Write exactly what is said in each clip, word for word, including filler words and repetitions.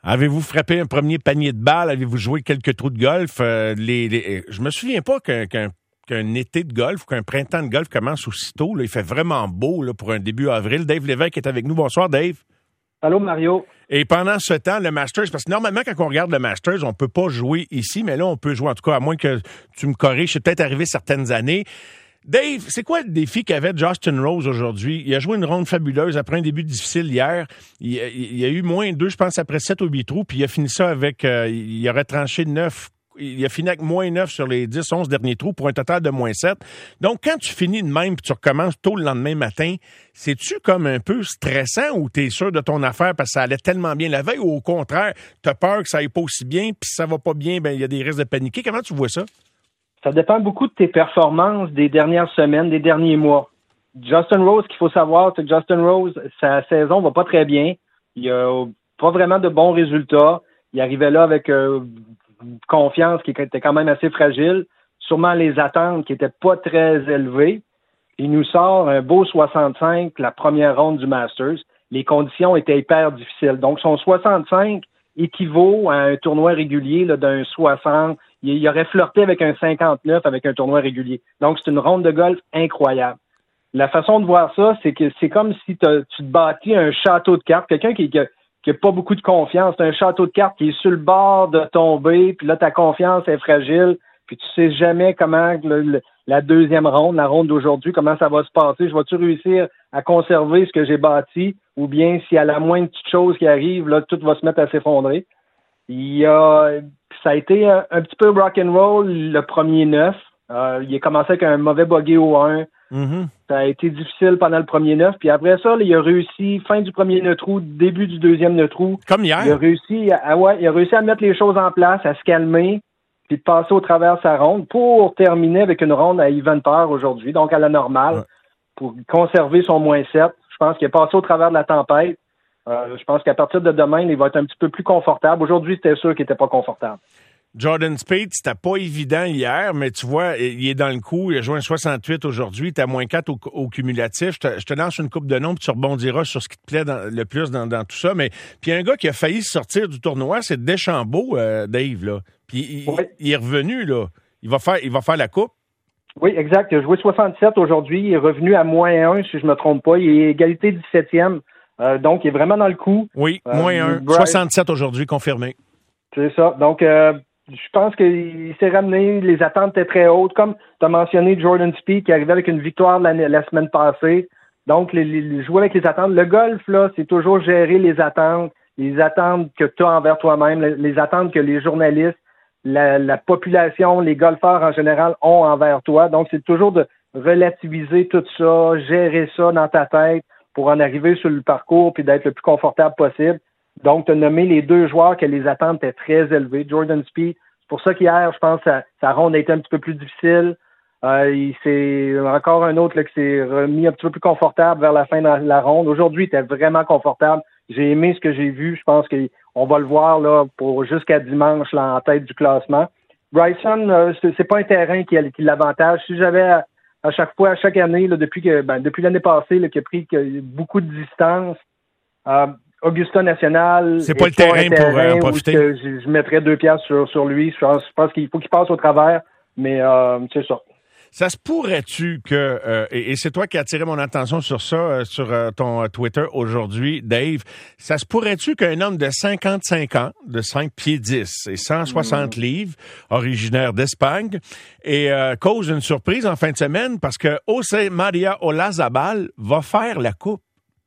Avez-vous frappé un premier panier de balles? Avez-vous joué quelques trous de golf? Euh, les, les, je me souviens pas qu'un, qu'un, qu'un été de golf ou qu'un printemps de golf commence aussitôt. Là. Il fait vraiment beau là, pour un début avril. Dave Lévesque est avec nous. Bonsoir, Dave. Allô, Mario. Et pendant ce temps, le Masters, parce que normalement, quand on regarde le Masters, on peut pas jouer ici, mais là, on peut jouer, en tout cas, à moins que tu me corriges, c'est peut-être arrivé certaines années. Dave, c'est quoi le défi qu'avait Justin Rose aujourd'hui? Il a joué une ronde fabuleuse après un début difficile hier. Il, il, il y a eu moins deux, je pense, après sept ou huit trous, puis il a fini ça avec, euh, il aurait tranché neuf. Il a fini avec moins neuf sur les dix, onze derniers trous pour un total de moins sept. Donc, quand tu finis de même puis tu recommences tôt le lendemain matin, c'est-tu comme un peu stressant ou t'es sûr de ton affaire parce que ça allait tellement bien la veille ou au contraire, t'as peur que ça aille pas aussi bien puis si ça va pas bien, ben il y a des risques de paniquer. Comment tu vois ça? Ça dépend beaucoup de tes performances des dernières semaines, des derniers mois. Justin Rose, ce qu'il faut savoir, c'est que Justin Rose, sa saison va pas très bien. Il a pas vraiment de bons résultats. Il arrivait là avec euh, confiance qui était quand même assez fragile, sûrement les attentes qui étaient pas très élevées. Il nous sort un beau soixante-cinq, la première ronde du Masters. Les conditions étaient hyper difficiles. Donc, son soixante-cinq équivaut à un tournoi régulier là, d'un soixante. Il, il aurait flirté avec un cinquante-neuf avec un tournoi régulier. Donc, c'est une ronde de golf incroyable. La façon de voir ça, c'est que c'est comme si tu te bâtis un château de cartes. Quelqu'un qui, qui, qui a pas beaucoup de confiance, c'est un château de cartes qui est sur le bord de tomber, puis là, ta confiance est fragile, puis tu sais jamais comment le, le, la deuxième ronde, la ronde d'aujourd'hui, comment ça va se passer. Je vais-tu réussir à conserver ce que j'ai bâti, ou bien si à la moindre petite chose qui arrive, là, tout va se mettre à s'effondrer. Il y a, ça a été un, un petit peu rock'n'roll le premier neuf. Euh, il a commencé avec un mauvais bogey au un. Mm-hmm. Ça a été difficile pendant le premier neuf. Puis après ça, là, il a réussi, fin du premier neuf trou, début du deuxième neuf trou. Comme hier. Il a réussi à, ouais, il a réussi à mettre les choses en place, à se calmer, puis de passer au travers de sa ronde pour terminer avec une ronde à even par aujourd'hui, donc à la normale, ouais. Pour conserver son moins sept. Je pense qu'il est passé au travers de la tempête. Euh, je pense qu'à partir de demain, il va être un petit peu plus confortable. Aujourd'hui, c'était sûr qu'il n'était pas confortable. Jordan Spieth, c'était pas évident hier, mais tu vois, il est dans le coup. Il a joué un soixante-huit aujourd'hui. Tu as moins quatre au, au cumulatif. Je te, je te lance une coupe de noms, puis tu rebondiras sur ce qui te plaît dans, le plus dans, dans tout ça. Mais puis un gars qui a failli sortir du tournoi, c'est Deschambault, euh, Dave, là. Puis il, oui. il est revenu, là. Il va faire, il va faire la coupe. Oui, exact. Il a joué soixante-sept aujourd'hui. Il est revenu à moins un, si je me trompe pas. Il est égalité dix-septième. Euh, donc, il est vraiment dans le coup. Oui, moins un. Euh, soixante-sept aujourd'hui, confirmé. C'est ça. Donc, euh, je pense qu'il s'est ramené. Les attentes étaient très hautes. Comme tu as mentionné Jordan Spieth qui arrivait avec une victoire la, la semaine passée. Donc, les, les, jouer avec les attentes. Le golf, là, c'est toujours gérer les attentes. Les attentes que tu as envers toi-même. Les, les attentes que les journalistes, la, la population, les golfeurs en général ont envers toi. Donc, c'est toujours de relativiser tout ça, gérer ça dans ta tête pour en arriver sur le parcours puis d'être le plus confortable possible. Donc, tu as nommé les deux joueurs que les attentes étaient très élevées. Jordan Spieth, c'est pour ça qu'hier, je pense que sa, sa ronde a été un petit peu plus difficile. Euh, il s'est encore un autre là, qui s'est remis un petit peu plus confortable vers la fin de la, la ronde. Aujourd'hui, il était vraiment confortable. J'ai aimé ce que j'ai vu. Je pense qu'on va le voir là pour jusqu'à dimanche là, en tête du classement. Bryson, euh, c'est, c'est pas un terrain qui, qui l'avantage. Si j'avais à, à chaque fois, à chaque année, là, depuis que ben, depuis l'année passée, là, qui a pris que, beaucoup de distance, euh, Augusta National. C'est pas le terrain, terrain pour euh, profiter. Je, je mettrais deux piastres sur, sur lui. Je pense, je pense qu'il faut qu'il passe au travers, mais euh, c'est ça. Ça se pourrait-tu que, euh, et, et c'est toi qui as attiré mon attention sur ça, euh, sur euh, ton euh, Twitter aujourd'hui, Dave, ça se pourrait-tu qu'un homme de cinquante-cinq ans, de cinq pieds dix et cent soixante mmh. livres, originaire d'Espagne, et euh, cause une surprise en fin de semaine parce que José María Olazabal va faire la coupe?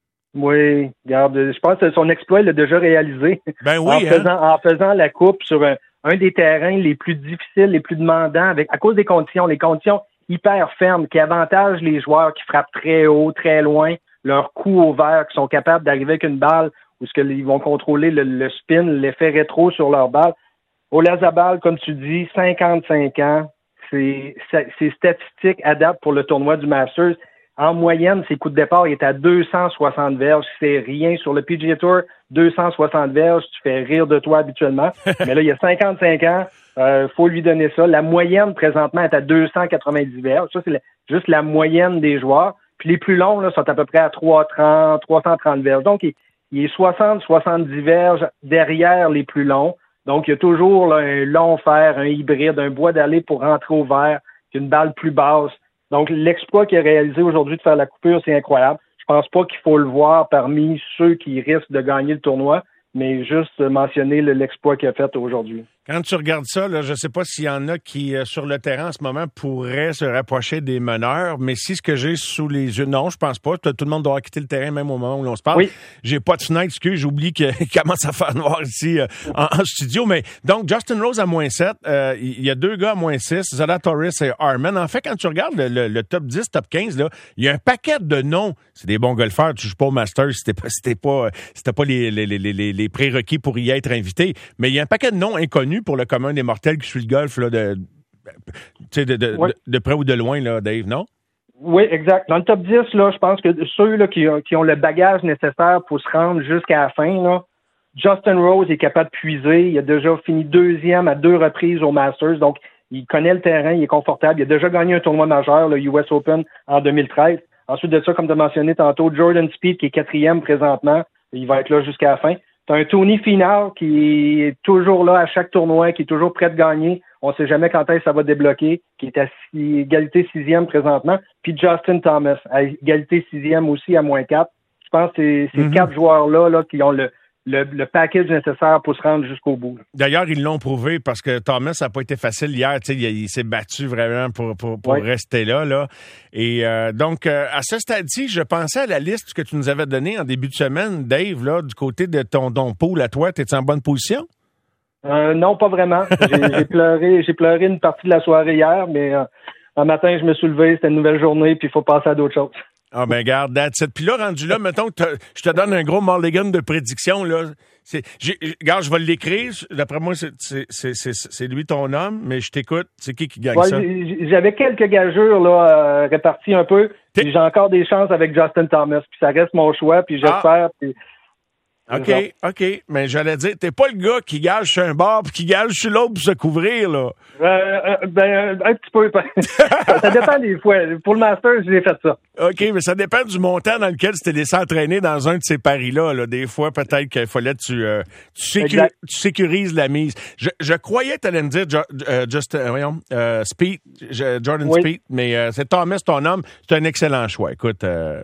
Oui, regarde, je pense que son exploit l'a déjà réalisé. Ben oui, en, faisant, hein? en faisant la coupe sur un, un des terrains les plus difficiles, les plus demandants, avec à cause des conditions, les conditions hyper fermes qui avantagent les joueurs qui frappent très haut, très loin, leur coup au vert, qui sont capables d'arriver avec une balle où ce que ils vont contrôler le, le spin, l'effet rétro sur leur balle. Olazabal, comme tu dis, cinquante-cinq ans, c'est, c'est statistique à date pour le tournoi du Masters. En moyenne, ses coups de départ il est à deux cent soixante verges. C'est rien sur le P G A Tour. deux cent soixante verges, tu fais rire de toi habituellement. Mais là, il y a cinquante-cinq ans, euh, faut lui donner ça. La moyenne, présentement, est à deux cent quatre-vingt-dix verges. Ça, c'est la, juste la moyenne des joueurs. Puis les plus longs, là, sont à peu près à trois cent trente, trois cent trente verges. Donc, il, il est soixante à soixante-dix verges derrière les plus longs. Donc, il y a toujours là, un long fer, un hybride, un bois d'aller pour rentrer au vert, une balle plus basse. Donc, l'exploit qu'il a réalisé aujourd'hui de faire la coupure, c'est incroyable. Je pense pas qu'il faut le voir parmi ceux qui risquent de gagner le tournoi, mais juste mentionner l'exploit qu'il a fait aujourd'hui. Quand tu regardes ça, là, je ne sais pas s'il y en a qui, euh, sur le terrain en ce moment, pourraient se rapprocher des meneurs, mais si ce que j'ai sous les yeux, non, je pense pas. Tout le monde doit quitter le terrain même au moment où l'on se parle. Oui. J'ai pas de fenêtre, excuse, j'oublie qu'il commence à faire noir ici euh, en, en studio. Mais donc, Justin Rose à moins sept, euh, il y a deux gars à moins six, Zalatoris et Harman. En fait, quand tu regardes le, le, le top dix, top quinze, là, il y a un paquet de noms. C'est des bons golfeurs. Tu joues pas au Masters si t'es pas, si t'es pas, si t'as pas les, les, les, les, les prérequis pour y être invité. Mais il y a un paquet de noms inconnus pour le commun des mortels qui suit le golf là, de, de, de, de, oui. de, de près ou de loin, là, Dave, non? Oui, exact. Dans le top dix, là, je pense que ceux là, qui, qui ont le bagage nécessaire pour se rendre jusqu'à la fin, là, Justin Rose est capable de puiser. Il a déjà fini deuxième à deux reprises au Masters, donc il connaît le terrain, il est confortable. Il a déjà gagné un tournoi majeur, le U S Open, en deux mille treize. Ensuite de ça, comme tu as mentionné tantôt, Jordan Spieth, qui est quatrième présentement, il va être là jusqu'à la fin. T'as un Tony Finau qui est toujours là à chaque tournoi, qui est toujours prêt de gagner. On ne sait jamais quand est-ce que ça va débloquer, qui est à six, égalité sixième présentement. Puis Justin Thomas, à égalité sixième aussi à moins quatre. Je pense que c'est ces mm-hmm. quatre joueurs-là là, qui ont le, le, le package nécessaire pour se rendre jusqu'au bout. D'ailleurs, ils l'ont prouvé parce que Thomas, ça n'a pas été facile hier. Il, il s'est battu vraiment pour, pour, pour oui. rester là. là. Et euh, donc, euh, à ce stade-ci, je pensais à la liste que tu nous avais donnée en début de semaine, Dave, là, du côté de ton, ton pool à toi. T'es-tu en bonne position? Euh, non, pas vraiment. J'ai, j'ai pleuré j'ai pleuré une partie de la soirée hier, mais euh, un matin, je me suis levé, c'était une nouvelle journée, puis il faut passer à d'autres choses. Ah ben garde, that's it. Puis là, rendu là, mettons que je te donne un gros mulligan de prédiction, là. C'est, j'ai, regarde, je vais l'écrire. D'après moi, c'est, c'est, c'est, c'est, c'est lui ton homme, mais je t'écoute. C'est qui qui gagne ouais, ça? J'avais quelques gageurs là, euh, répartis un peu. J'ai encore des chances avec Justin Thomas. Puis ça reste mon choix, puis j'espère. Ah. Puis... OK, OK. Mais j'allais dire, t'es pas le gars qui gage sur un bar puis qui gage sur l'autre pour se couvrir, là. Euh, euh, ben, un petit peu. Ça dépend des fois. Pour le Masters, j'ai fait ça. OK, mais ça dépend du montant dans lequel tu t'es laissé entraîner dans un de ces paris-là. Là. Des fois, peut-être qu'il fallait que tu, euh, tu, sécur- tu sécurises la mise. Je, je croyais que tu allais me dire jo- euh, just, euh, voyons, euh, Spieth, Jordan oui. Spieth, mais euh, c'est Thomas, ton homme. C'est un excellent choix. Écoute... Euh...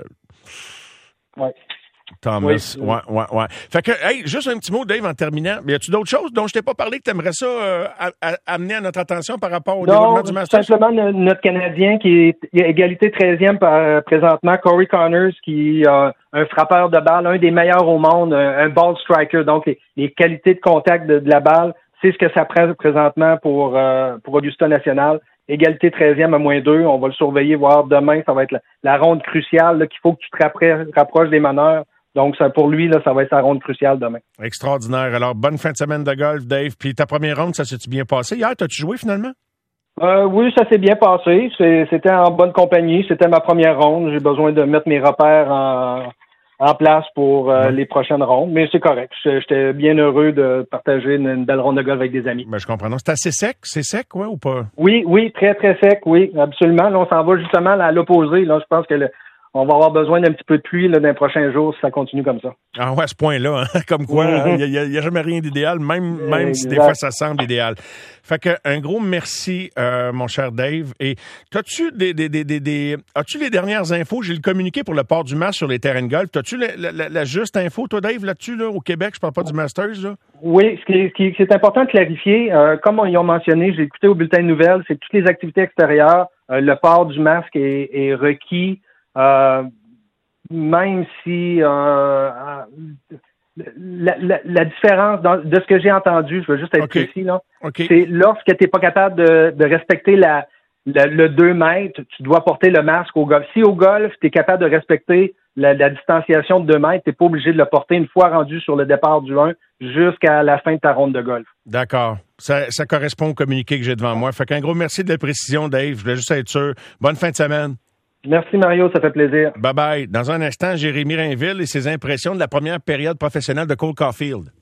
Oui. Thomas, oui, ouais, ouais, ouais. Fait que, hey, juste un petit mot, Dave, en terminant. Y a-tu d'autres choses dont je t'ai pas parlé que tu aimerais ça euh, à, à, amener à notre attention par rapport au non, déroulement du Masters? Simplement notre Canadien qui est égalité treizième par, présentement, Corey Connors, qui est euh, un frappeur de balle, un des meilleurs au monde, un, un ball striker. Donc, les, les qualités de contact de, de la balle, c'est ce que ça prend présentement pour, euh, pour Augusta National. Égalité treizième à moins deux. On va le surveiller, voir demain, ça va être la, la ronde cruciale là, qu'il faut que tu te rappro- rapproches des meneurs. Donc, ça, pour lui, là, ça va être sa ronde cruciale demain. Extraordinaire. Alors, bonne fin de semaine de golf, Dave. Puis ta première ronde, ça s'est-tu bien passé? Hier, t'as-tu joué finalement? Euh, oui, ça s'est bien passé. C'est, c'était en bonne compagnie. C'était ma première ronde. J'ai besoin de mettre mes repères en, en place pour euh, ouais. les prochaines rondes. Mais c'est correct. J'étais bien heureux de partager une, une belle ronde de golf avec des amis. Ben, je comprends. Non, c'est assez sec? C'est sec, ouais, ou pas? Oui, oui, très, très sec, oui, absolument. Là, on s'en va justement à l'opposé. Là, je pense que le on va avoir besoin d'un petit peu de pluie là, dans les prochains jours si ça continue comme ça. Ah ouais, à ce point-là, hein? Comme quoi, il mm-hmm. n'y a, a, a jamais rien d'idéal, même, même si des fois ça semble idéal. Fait que un gros merci, euh, mon cher Dave. Et t'as-tu des, des, des, des, des as-tu les dernières infos? J'ai le communiqué pour le port du masque sur les terrains de golf. T'as-tu la, la, la, la juste info, toi, Dave, là-dessus, là, au Québec? Je parle pas du Masters, là. Oui, ce qui est, ce qui est, c'est important de clarifier. Euh, comme ils ont mentionné, j'ai écouté au bulletin de nouvelles, c'est que toutes les activités extérieures, euh, le port du masque est, est requis. Euh, même si euh, la, la, la différence dans, de ce que j'ai entendu, je veux juste être okay. précis, là, okay. c'est lorsque tu n'es pas capable de, de respecter la, la, le deux mètres, tu dois porter le masque au golf. Si au golf, tu es capable de respecter la, la distanciation de deux mètres, tu n'es pas obligé de le porter une fois rendu sur le départ du un jusqu'à la fin de ta ronde de golf. D'accord. Ça, ça correspond au communiqué que j'ai devant moi. Fait qu'un gros merci de la précision, Dave. Je voulais juste être sûr. Bonne fin de semaine. Merci Mario, ça fait plaisir. Bye bye. Dans un instant, Jérémy Rainville et ses impressions de la première période professionnelle de Cole Caulfield.